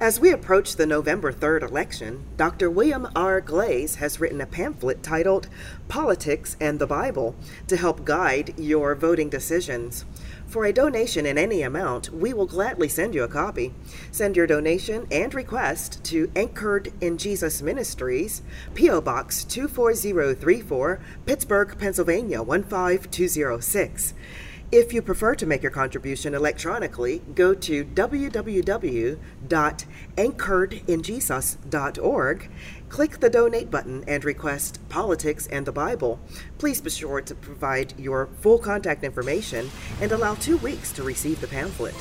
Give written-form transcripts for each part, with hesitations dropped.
As we approach the November 3rd election, Dr. William R. Glaze has written a pamphlet titled Politics and the Bible to help guide your voting decisions. For a donation in any amount, we will gladly send you a copy. Send your donation and request to Anchored in Jesus Ministries, P.O. Box 24034, Pittsburgh, Pennsylvania 15206. If you prefer to make your contribution electronically, go to www.anchoredinjesus.org, click the donate button, and request Politics and the Bible. Please be sure to provide your full contact information and allow 2 weeks to receive the pamphlet.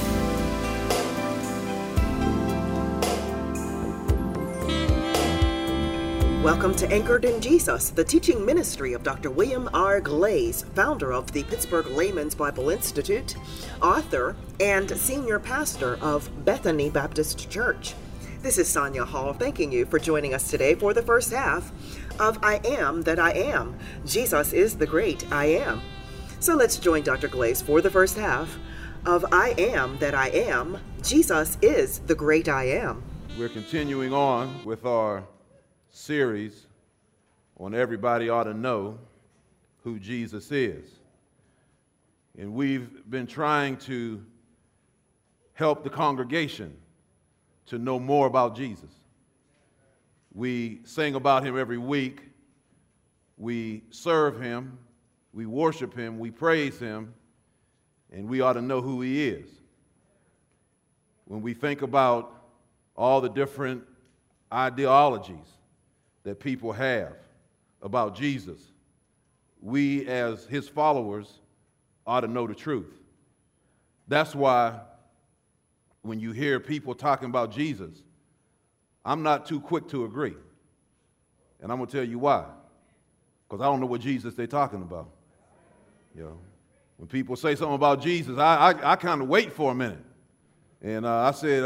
Welcome to Anchored in Jesus, the teaching ministry of Dr. William R. Glaze, founder of the Pittsburgh Layman's Bible Institute, author, and senior pastor of Bethany Baptist Church. This is Sonia Hall thanking you for joining us today for the first half of I Am That I Am. Jesus is the great I Am. So let's join Dr. Glaze for the first half of I Am That I Am. Jesus is the great I Am. We're continuing on with our series on Everybody Ought to Know Who Jesus Is. And we've been trying to help the congregation to know more about Jesus. We sing about him every week. We serve him. We worship him. We praise him. And we ought to know who he is. When we think about all the different ideologies that people have about Jesus, we as his followers ought to know the truth. That's why when you hear people talking about Jesus, I'm not too quick to agree. And I'm going to tell you why. Because I don't know what Jesus they're talking about. You know, when people say something about Jesus, I kind of wait for a minute. And I said,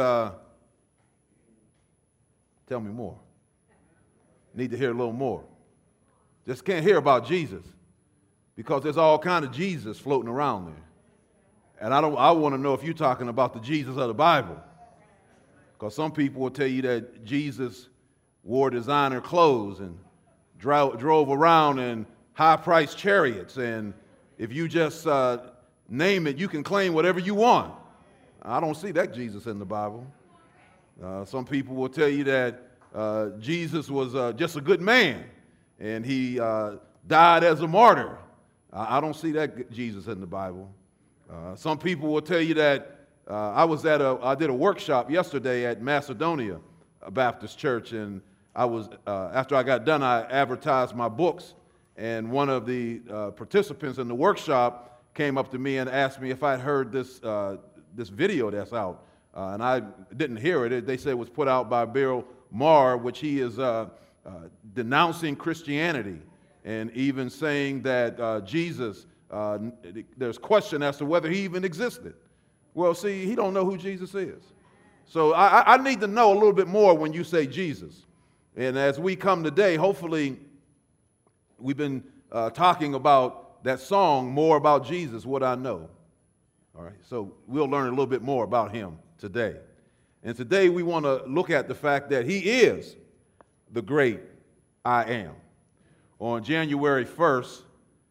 tell me more. Need to hear a little more. Just can't hear about Jesus because there's all kind of Jesus floating around there. And I want to know if you're talking about the Jesus of the Bible. Because some people will tell you that Jesus wore designer clothes and drove around in high-priced chariots. And if you just name it, you can claim whatever you want. I don't see that Jesus in the Bible. Some people will tell you that Jesus was just a good man, and he died as a martyr. I don't see that Jesus in the Bible. Some people will tell you that I did a workshop yesterday at Macedonia Baptist Church, and after I got done, I advertised my books, and one of the participants in the workshop came up to me and asked me if I'd heard this video that's out, and I didn't hear it. They said it was put out by Bill Maher, which he is denouncing Christianity and even saying that Jesus, there's question as to whether he even existed. Well, see, he don't know who Jesus is. So I need to know a little bit more when you say Jesus. And as we come today, hopefully we've been talking about that song, More About Jesus, What I Know. All right, so we'll learn a little bit more about him today. And today we want to look at the fact that he is the great I Am. On January 1st,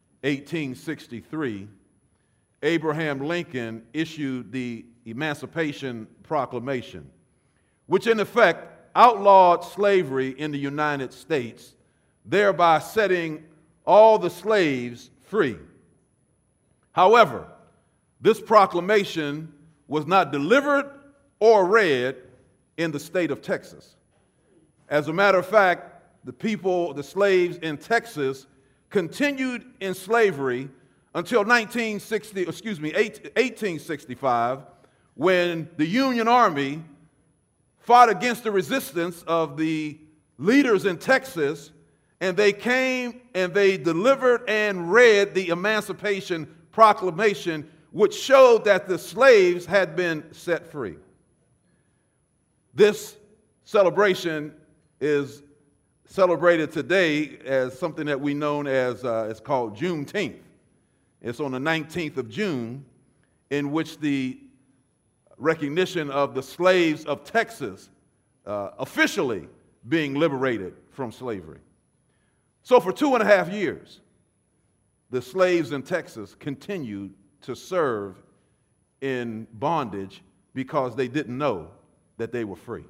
1863, Abraham Lincoln issued the Emancipation Proclamation, which in effect outlawed slavery in the United States, thereby setting all the slaves free. However, this proclamation was not delivered or read in the state of Texas. As a matter of fact, the slaves in Texas continued in slavery until 1865, when the Union Army fought against the resistance of the leaders in Texas, and they came and they delivered and read the Emancipation Proclamation, which showed that the slaves had been set free. This celebration is celebrated today as something that we know as, it's called Juneteenth. It's on the 19th of June, in which the recognition of the slaves of Texas officially being liberated from slavery. So for 2.5 years, the slaves in Texas continued to serve in bondage because they didn't know that they were free.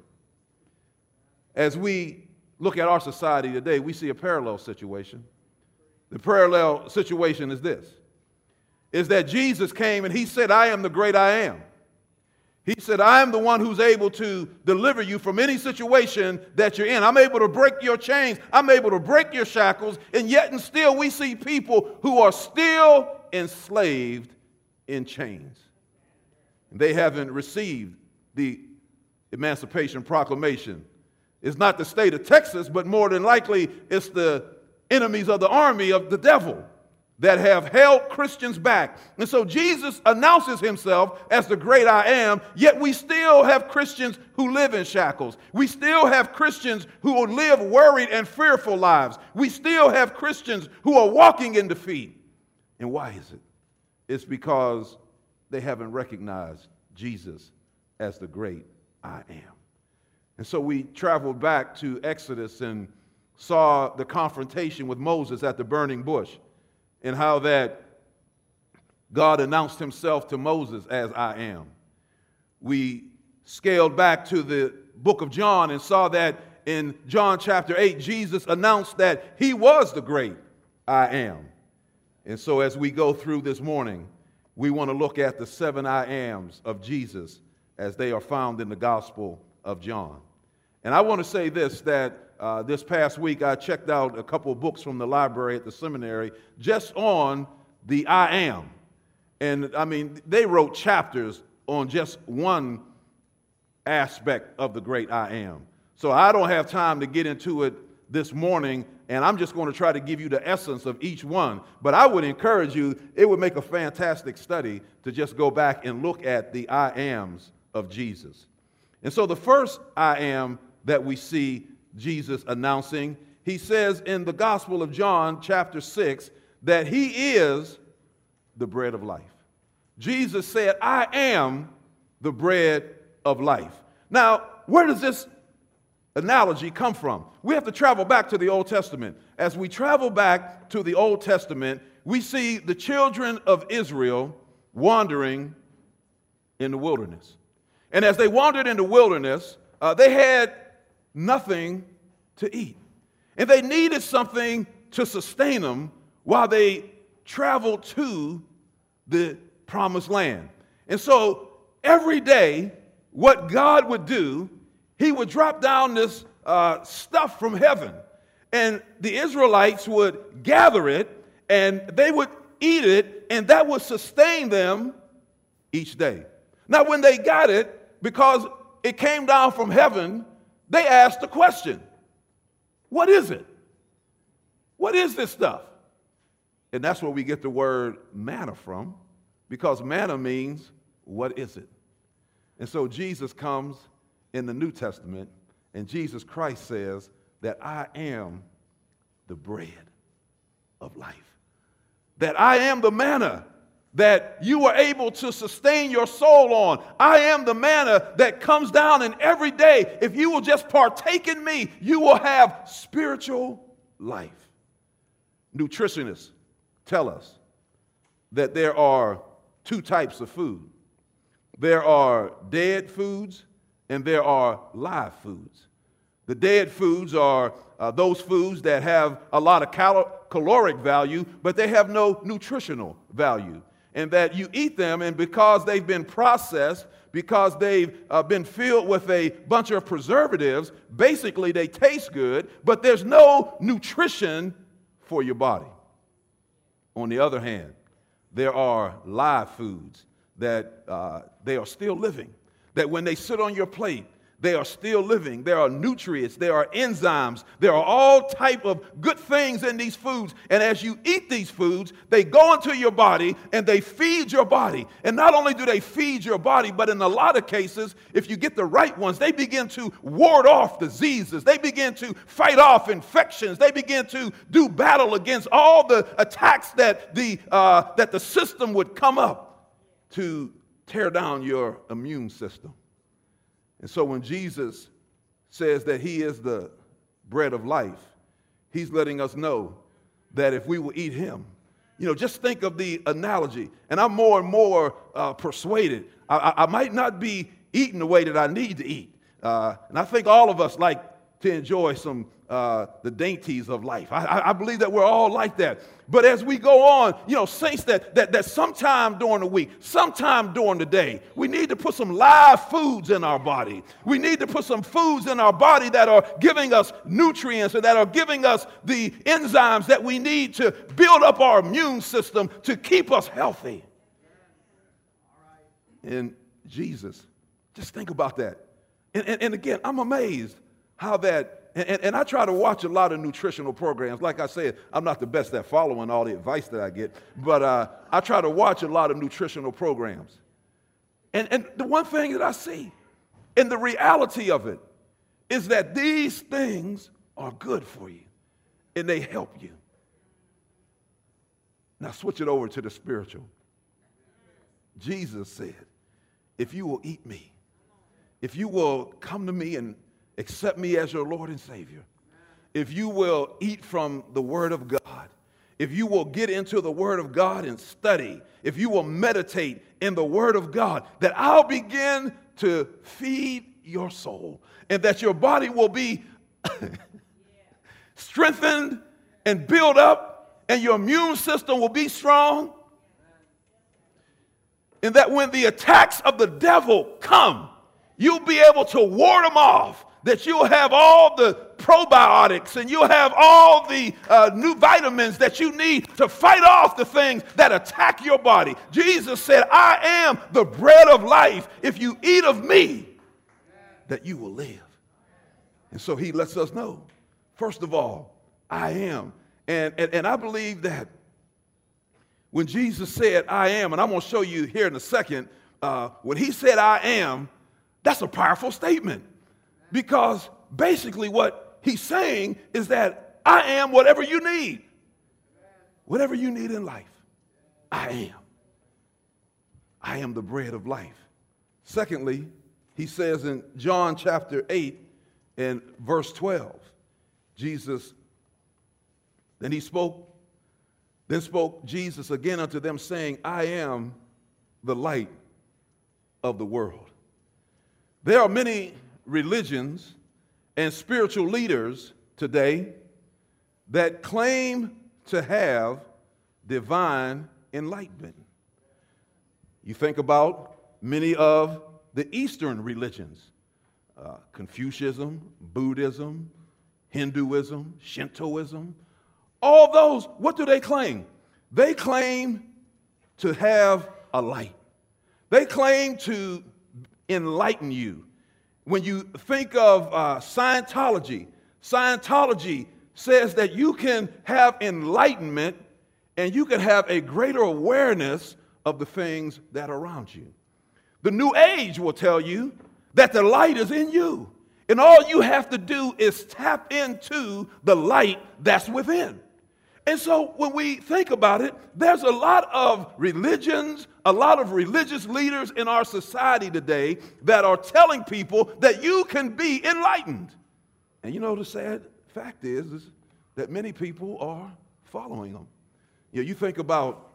As we look at our society today, we see a parallel situation. The parallel situation is this, is that Jesus came and he said, I am the great I am. He said, I am the one who's able to deliver you from any situation that you're in. I'm able to break your chains. I'm able to break your shackles. And yet and still we see people who are still enslaved in chains. They haven't received the Emancipation Proclamation. It's not the state of Texas, but more than likely it's the enemies of the army of the devil that have held Christians back. And so Jesus announces himself as the great I am, yet we still have Christians who live in shackles. We still have Christians who live worried and fearful lives. We still have Christians who are walking in defeat. And why is it? It's because they haven't recognized Jesus as the great I am. And so we traveled back to Exodus and saw the confrontation with Moses at the burning bush, and how that God announced himself to Moses as I am. We scaled back to the book of John and saw that in John chapter 8, Jesus announced that he was the great I am. And so as we go through this morning, we want to look at the 7 I ams of Jesus as they are found in the Gospel of John. And I want to say this, that this past week, I checked out a couple of books from the library at the seminary just on the I am. And I mean, they wrote chapters on just one aspect of the great I am. So I don't have time to get into it this morning, and I'm just going to try to give you the essence of each one. But I would encourage you, it would make a fantastic study to just go back and look at the I ams of Jesus. And so the first I am that we see Jesus announcing, he says in the Gospel of John chapter 6 that he is the bread of life. Jesus said, I am the bread of life. Now, where does this analogy come from? We have to travel back to the Old Testament. As we travel back to the Old Testament, we see the children of Israel wandering in the wilderness. And as they wandered in the wilderness, they had nothing to eat. And they needed something to sustain them while they traveled to the promised land. And so every day, what God would do, he would drop down this stuff from heaven. And the Israelites would gather it, and they would eat it, and that would sustain them each day. Now, when they got it, because it came down from heaven, they asked the question, what is it? What is this stuff? And that's where we get the word manna from, because manna means, what is it? And so Jesus comes in the New Testament, and Jesus Christ says that I am the bread of life. That I am the manna that you are able to sustain your soul on. I am the manna that comes down, and every day, if you will just partake in me, you will have spiritual life. Nutritionists tell us that there are two types of food. There are dead foods and there are live foods. The dead foods are those foods that have a lot of caloric value, but they have no nutritional value. And that you eat them, and because they've been processed, because they've been filled with a bunch of preservatives, basically they taste good, but there's no nutrition for your body. On the other hand, there are live foods that they are still living, that when they sit on your plate, they are still living. There are nutrients, there are enzymes, there are all type of good things in these foods. And as you eat these foods, they go into your body and they feed your body. And not only do they feed your body, but in a lot of cases, if you get the right ones, they begin to ward off diseases. They begin to fight off infections. They begin to do battle against all the attacks that the system would come up to tear down your immune system. And so when Jesus says that he is the bread of life, he's letting us know that if we will eat him, just think of the analogy. And I'm more and more persuaded. I might not be eating the way that I need to eat. And I think all of us like to enjoy some the dainties of life. I believe that we're all like that. But as we go on, saints, that sometime during the week, sometime during the day, we need to put some live foods in our body. We need to put some foods in our body that are giving us nutrients and that are giving us the enzymes that we need to build up our immune system to keep us healthy. And Jesus, just think about that. And again, I'm amazed how that. And I try to watch a lot of nutritional programs. Like I said, I'm not the best at following all the advice that I get, but I try to watch a lot of nutritional programs. And the one thing that I see, and the reality of it, is that these things are good for you, and they help you. Now switch it over to the spiritual. Jesus said, if you will eat me, if you will come to me and accept me as your Lord and Savior, if you will eat from the Word of God, if you will get into the Word of God and study, if you will meditate in the Word of God, that I'll begin to feed your soul and that your body will be strengthened and built up and your immune system will be strong, and that when the attacks of the devil come, you'll be able to ward them off, that you'll have all the probiotics and you'll have all the new vitamins that you need to fight off the things that attack your body. Jesus said, I am the bread of life. If you eat of me, that you will live. And so he lets us know, first of all, I am. And I believe that when Jesus said, I am, and I'm going to show you here in a second, when he said, I am, that's a powerful statement. Because basically what he's saying is that I am whatever you need. Whatever you need in life, I am. I am the bread of life. Secondly, he says in John chapter 8 and verse 12, Jesus, then spoke Jesus again unto them, saying, I am the light of the world. There are many religions and spiritual leaders today that claim to have divine enlightenment. You think about many of the Eastern religions, Confucianism, Buddhism, Hinduism, Shintoism, all those, what do they claim? They claim to have a light. They claim to enlighten you. When you think of Scientology, Scientology says that you can have enlightenment and you can have a greater awareness of the things that are around you. The New Age will tell you that the light is in you, and all you have to do is tap into the light that's within. And so when we think about it, there's a lot of religions, a lot of religious leaders in our society today that are telling people that you can be enlightened. And the sad fact is that many people are following them. You think about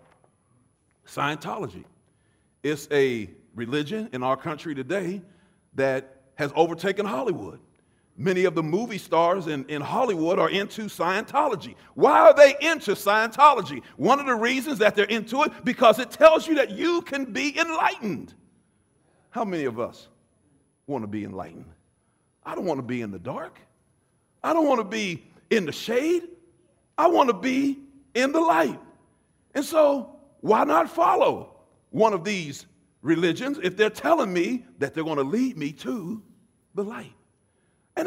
Scientology. It's a religion in our country today that has overtaken Hollywood. Many of the movie stars in Hollywood are into Scientology. Why are they into Scientology? One of the reasons that they're into it, because it tells you that you can be enlightened. How many of us want to be enlightened? I don't want to be in the dark. I don't want to be in the shade. I want to be in the light. And so why not follow one of these religions if they're telling me that they're going to lead me to the light? And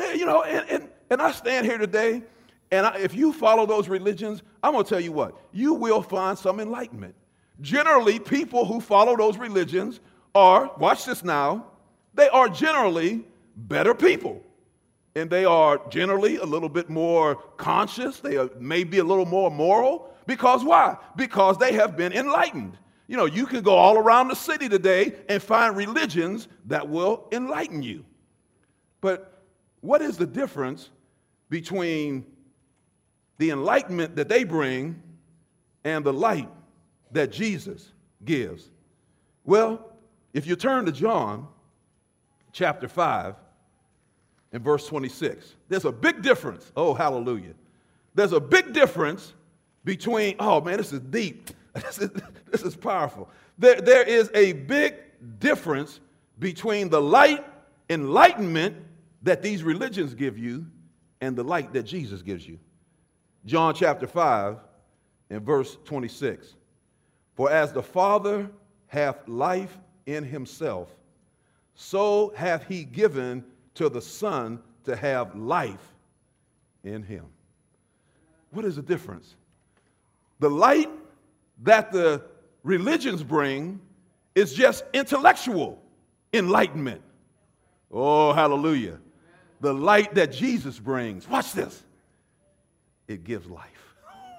and I stand here today, and if you follow those religions, I'm going to tell you what, you will find some enlightenment. Generally, people who follow those religions are, watch this now, they are generally better people. And they are generally a little bit more conscious. They are maybe a little more moral. Because why? Because they have been enlightened. You know, you can go all around the city today and find religions that will enlighten you. But what is the difference between the enlightenment that they bring and the light that Jesus gives? Well, if you turn to John chapter 5 and verse 26, there's a big difference. Oh, hallelujah. There's a big difference between, oh man, this is deep. This is powerful. There is a big difference between the light enlightenment that these religions give you and the light that Jesus gives you. John chapter 5 and verse 26. For as the Father hath life in himself, so hath he given to the Son to have life in him. What is the difference? The light that the religions bring is just intellectual enlightenment. Oh, hallelujah. The light that Jesus brings, watch this, it gives life.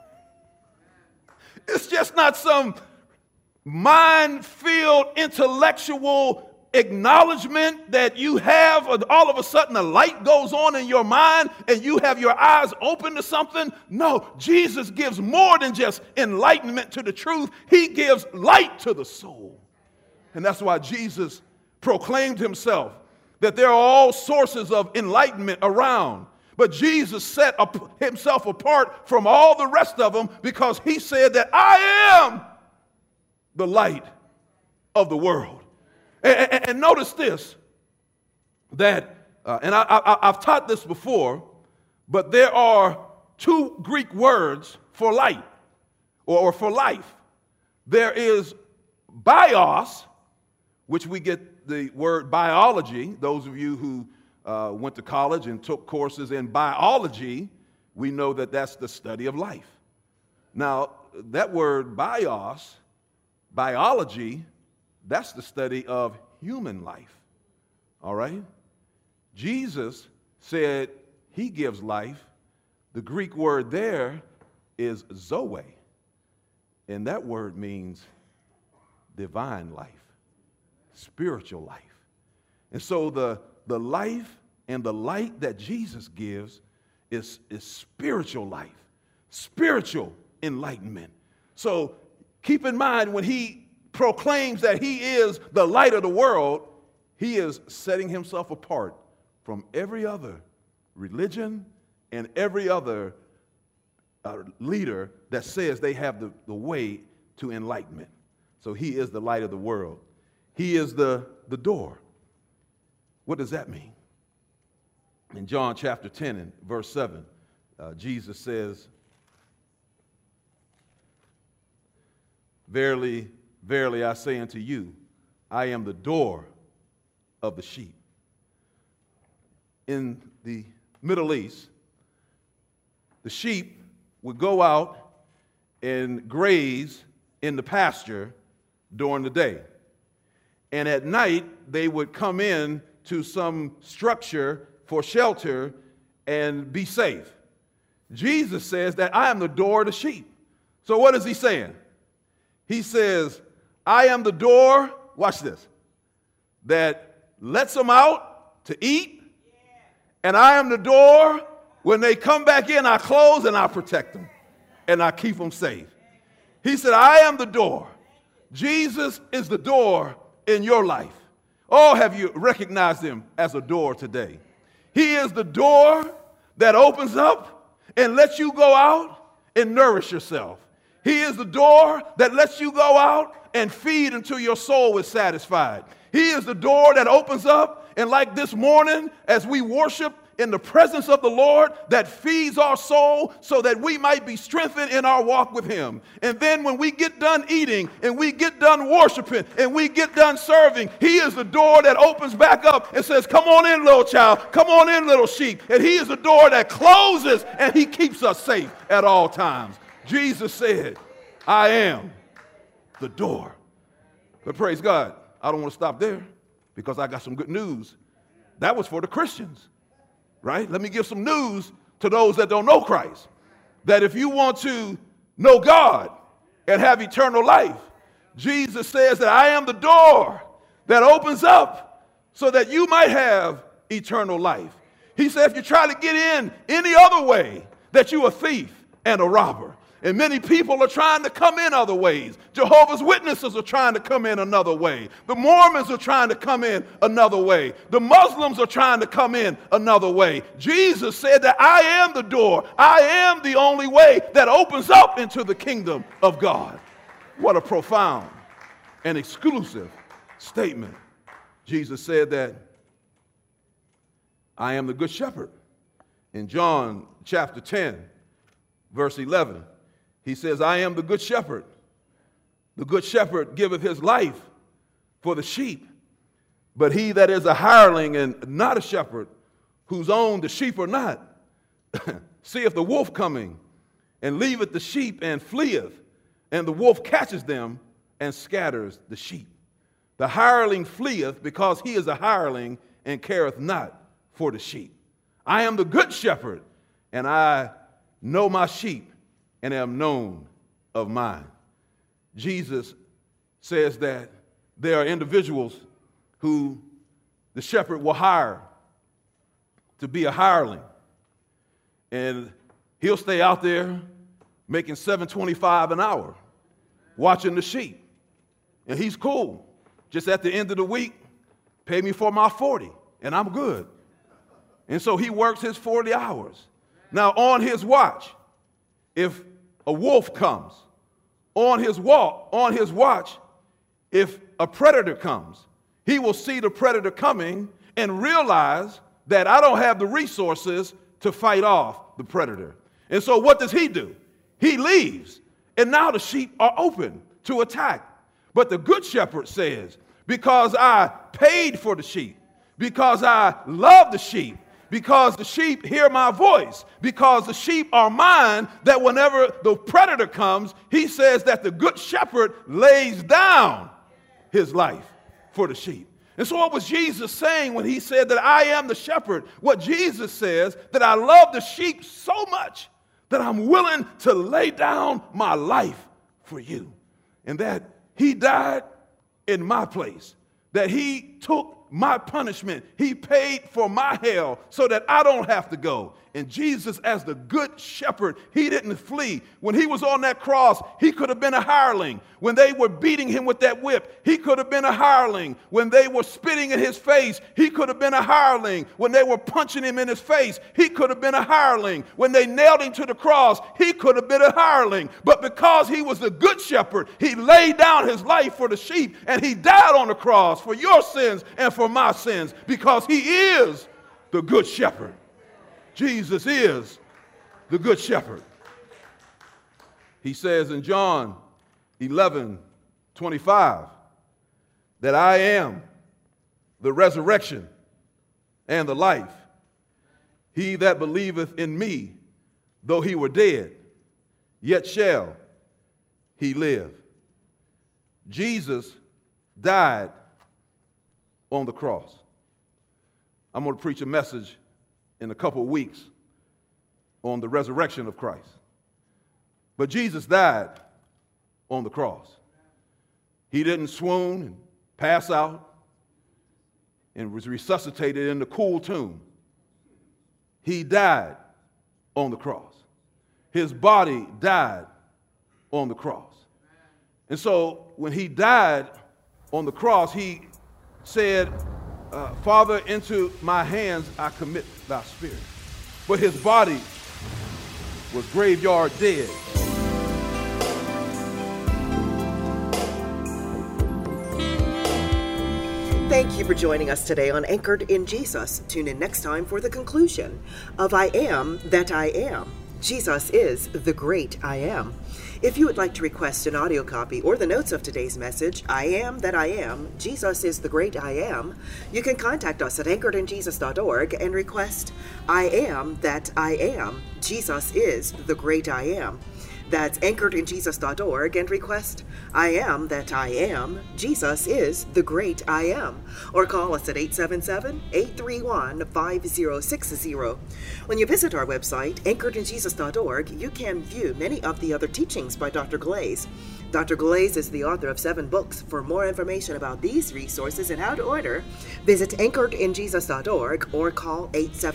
It's just not some mind-filled intellectual acknowledgement that you have, all of a sudden a light goes on in your mind and you have your eyes open to something. No, Jesus gives more than just enlightenment to the truth. He gives light to the soul. And that's why Jesus proclaimed himself that there are all sources of enlightenment around. But Jesus set himself apart from all the rest of them because he said that I am the light of the world. And notice this, that, and I've taught this before, but there are two Greek words for light or for life. There is bios, which we get the word biology. Those of you who went to college and took courses in biology, we know that that's the study of life. Now, that word bios, biology, that's the study of human life, all right? Jesus said he gives life. The Greek word there is zoe, and that word means divine life, spiritual life. And so the life and the light that Jesus gives is spiritual life, spiritual enlightenment. So keep in mind when he proclaims that he is the light of the world, he is setting himself apart from every other religion and every other leader that says they have the way to enlightenment. So he is the light of the world. He is the door. What does that mean? In John chapter 10 and verse 7, Jesus says, verily, verily, I say unto you, I am the door of the sheep. In the Middle East, the sheep would go out and graze in the pasture during the day. And at night, they would come in to some structure for shelter and be safe. Jesus says that I am the door of the sheep. So what is he saying? He says, I am the door, watch this, that lets them out to eat, and I am the door, when they come back in, I close and I protect them, and I keep them safe. He said, I am the door. Jesus is the door in your life. Oh, have you recognized him as a door today? He is the door that opens up and lets you go out and nourish yourself. He is the door that lets you go out and feed until your soul is satisfied. He is the door that opens up, and like this morning, as we worship in the presence of the Lord, that feeds our soul so that we might be strengthened in our walk with him. And then when we get done eating and we get done worshiping and we get done serving, he is the door that opens back up and says, come on in, little child, come on in, little sheep. And he is the door that closes, and he keeps us safe at all times. Jesus said, I am the door. But praise God, I don't want to stop there because I got some good news. That was for the Christians, right? Let me give some news to those that don't know Christ. That if you want to know God and have eternal life, Jesus says that I am the door that opens up so that you might have eternal life. He said if you try to get in any other way, that you're a thief and a robber. And many people are trying to come in other ways. Jehovah's Witnesses are trying to come in another way. The Mormons are trying to come in another way. The Muslims are trying to come in another way. Jesus said that I am the door. I am the only way that opens up into the kingdom of God. What a profound and exclusive statement. Jesus said that I am the good shepherd. In John chapter 10, verse 11, he says, I am the good shepherd. The good shepherd giveth his life for the sheep. But he that is a hireling and not a shepherd, whose own the sheep are not, seeth the wolf coming, and leaveth the sheep and fleeth, and the wolf catches them and scatters the sheep. The hireling fleeth because he is a hireling and careth not for the sheep. I am the good shepherd, and I know my sheep, and am known of mine. Jesus says that there are individuals who the shepherd will hire to be a hireling. And he'll stay out there making $7.25 an hour watching the sheep. And he's cool. Just at the end of the week, pay me for my 40, and I'm good. And so he works his 40 hours. Now, on his watch, if a wolf comes, on his watch, if a predator comes, he will see the predator coming and realize that I don't have the resources to fight off the predator. And so what does he do? He leaves, and now the sheep are open to attack. But the good shepherd says, because I paid for the sheep, because I love the sheep, because the sheep hear my voice, because the sheep are mine, that whenever the predator comes, he says that the good shepherd lays down his life for the sheep. And so what was Jesus saying when he said that I am the shepherd? What Jesus says, that I love the sheep so much that I'm willing to lay down my life for you. And that he died in my place, that he took my punishment. He paid for my hell so that I don't have to go. And Jesus, as the good shepherd, he didn't flee. When he was on that cross, he could have been a hireling. When they were beating him with that whip, he could have been a hireling. When they were spitting in his face, he could have been a hireling. When they were punching him in his face, he could have been a hireling. When they nailed him to the cross, he could have been a hireling. But because he was the good shepherd, he laid down his life for the sheep, and he died on the cross for your sins and for my sins, because he is the good shepherd. Jesus is the good shepherd. He says in John 11:25 that I am the resurrection and the life. He that believeth in me, though he were dead, yet shall he live. Jesus died on the cross. I'm going to preach a message in a couple of weeks on the resurrection of Christ. But Jesus died on the cross. He didn't swoon and pass out and was resuscitated in the cool tomb. He died on the cross. His body died on the cross. And so when he died on the cross, he said, Father, into my hands I commit thy spirit. But his body was graveyard dead. Thank you for joining us today on Anchored in Jesus. Tune in next time for the conclusion of I Am That I Am. Jesus is the great I Am. If you would like to request an audio copy or the notes of today's message, I Am That I Am, Jesus is the great I Am, you can contact us at anchoredinjesus.org and request I Am That I Am, Jesus is the great I Am. That's anchoredinjesus.org and request, I am that I am, Jesus is the great I am. Or call us at 877-831-5060. When you visit our website, anchoredinjesus.org, you can view many of the other teachings by Dr. Glaze. Dr. Glaze is the author of 7 books. For more information about these resources and how to order, visit anchoredinjesus.org or call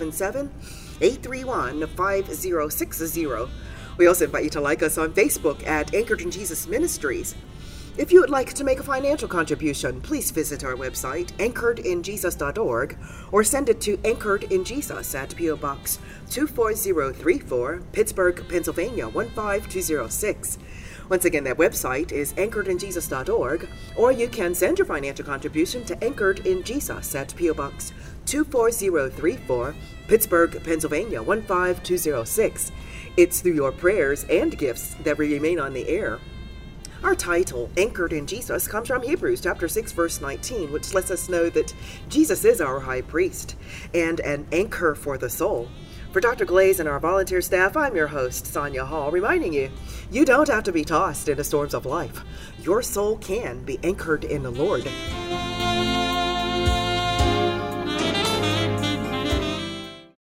877-831-5060. We also invite you to like us on Facebook at Anchored in Jesus Ministries. If you would like to make a financial contribution, please visit our website, anchoredinjesus.org, or send it to Anchored in Jesus at P.O. Box 24034, Pittsburgh, Pennsylvania 15206. Once again, that website is anchoredinjesus.org, or you can send your financial contribution to Anchored in Jesus at P.O. Box 24034, Pittsburgh, Pennsylvania 15206. It's through your prayers and gifts that we remain on the air. Our title, Anchored in Jesus, comes from Hebrews chapter 6, verse 19, which lets us know that Jesus is our high priest and an anchor for the soul. For Dr. Glaze and our volunteer staff, I'm your host, Sonia Hall, reminding you, you don't have to be tossed into storms of life. Your soul can be anchored in the Lord.